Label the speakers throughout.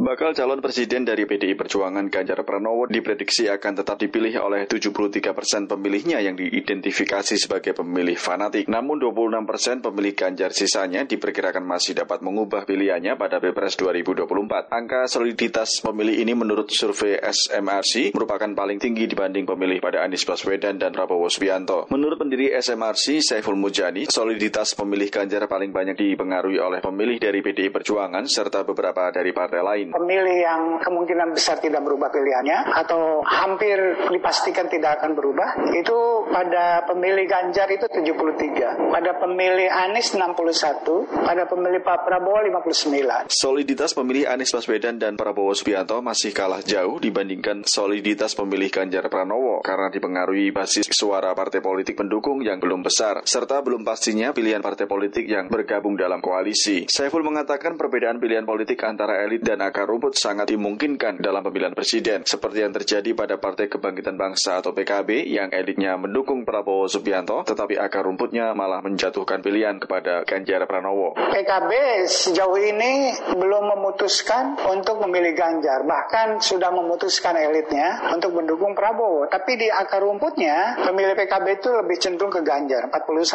Speaker 1: Bakal calon presiden dari PDI Perjuangan Ganjar Pranowo diprediksi akan tetap dipilih oleh 73% pemilihnya yang diidentifikasi sebagai pemilih fanatik. Namun 26% pemilih Ganjar sisanya diperkirakan masih dapat mengubah pilihannya pada Pilpres 2024. Angka soliditas pemilih ini menurut survei SMRC merupakan paling tinggi dibanding pemilih pada Anies Baswedan dan Prabowo Subianto. Menurut pendiri SMRC, Saiful Mujani, soliditas pemilih Ganjar paling banyak dipengaruhi oleh pemilih dari PDI Perjuangan serta beberapa dari partai lain.
Speaker 2: Pemilih yang kemungkinan besar tidak berubah pilihannya atau hampir dipastikan tidak akan berubah, itu pada pemilih Ganjar itu 73, pada pemilih Anies 61, pada pemilih Pak Prabowo 59.
Speaker 1: Soliditas pemilih Anies Baswedan dan Prabowo Subianto masih kalah jauh dibandingkan soliditas pemilih Ganjar Pranowo karena dipengaruhi basis suara partai politik pendukung yang belum besar, serta belum pastinya pilihan partai politik yang bergabung dalam koalisi. Saiful mengatakan perbedaan pilihan politik antara elit dan akar rumput sangat dimungkinkan dalam pemilihan presiden, seperti yang terjadi pada Partai Kebangkitan Bangsa atau PKB yang elitnya mendukung Prabowo Subianto, tetapi akar rumputnya malah menjatuhkan pilihan kepada Ganjar Pranowo.
Speaker 2: PKB sejauh ini belum memutuskan untuk memilih Ganjar, bahkan sudah memutuskan elitnya untuk mendukung Prabowo, tapi di akar rumputnya pemilih PKB itu lebih cenderung ke Ganjar,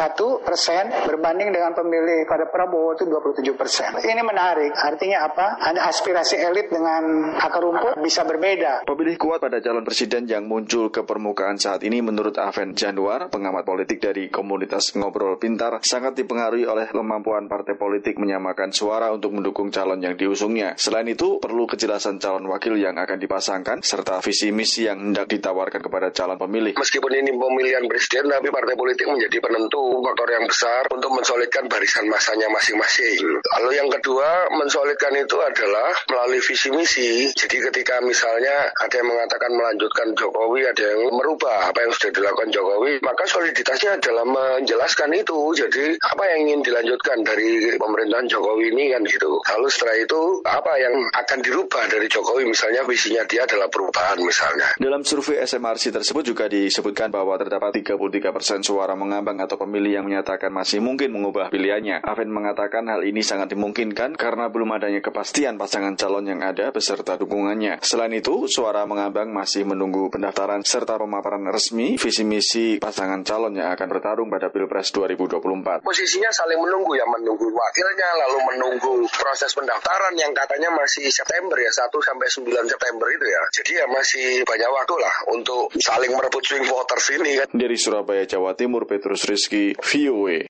Speaker 2: 41% berbanding dengan pemilih pada Prabowo itu 27%. Ini menarik, artinya apa? Ada aspirasi elit dengan akar rumput bisa berbeda.
Speaker 1: Pemilih kuat pada calon presiden yang muncul ke permukaan saat ini menurut Aven Januar, pengamat politik dari komunitas Ngobrol Pintar, sangat dipengaruhi oleh kemampuan partai politik menyamakan suara untuk mendukung calon yang diusungnya. Selain itu, perlu kejelasan calon wakil yang akan dipasangkan, serta visi misi yang hendak ditawarkan kepada calon pemilih.
Speaker 3: Meskipun ini pemilihan presiden, tapi partai politik menjadi penentu faktor yang besar untuk mensolidkan barisan masanya masing-masing. Lalu yang kedua, mensolidkan itu adalah melalui visi misi. Jadi ketika misalnya ada yang mengatakan melanjutkan Jokowi, ada yang merubah apa yang sudah dilakukan Jokowi, maka soliditasnya adalah menjelaskan itu. Jadi apa yang ingin dilanjutkan dari pemerintahan Jokowi ini kan gitu. Lalu setelah itu apa yang akan dirubah dari Jokowi, misalnya visinya dia adalah perubahan misalnya.
Speaker 1: Dalam survei SMRC tersebut juga disebutkan bahwa terdapat 33% suara mengambang atau pemilih yang menyatakan masih mungkin mengubah pilihannya. Aven mengatakan hal ini sangat dimungkinkan karena belum adanya kepastian pasangan calon yang ada beserta dukungannya. Selain itu, suara mengambang masih menunggu pendaftaran serta pemaparan resmi visi misi pasangan calon yang akan bertarung pada Pilpres 2024.
Speaker 3: Posisinya saling menunggu ya, menunggu wakilnya, lalu menunggu proses pendaftaran yang katanya masih September ya, 1 sampai 9 September itu ya. Jadi ya masih banyak waktu lah untuk saling merebut swing voters ini kan.
Speaker 1: Dari Surabaya, Jawa Timur, Petrus Rizky, VOA.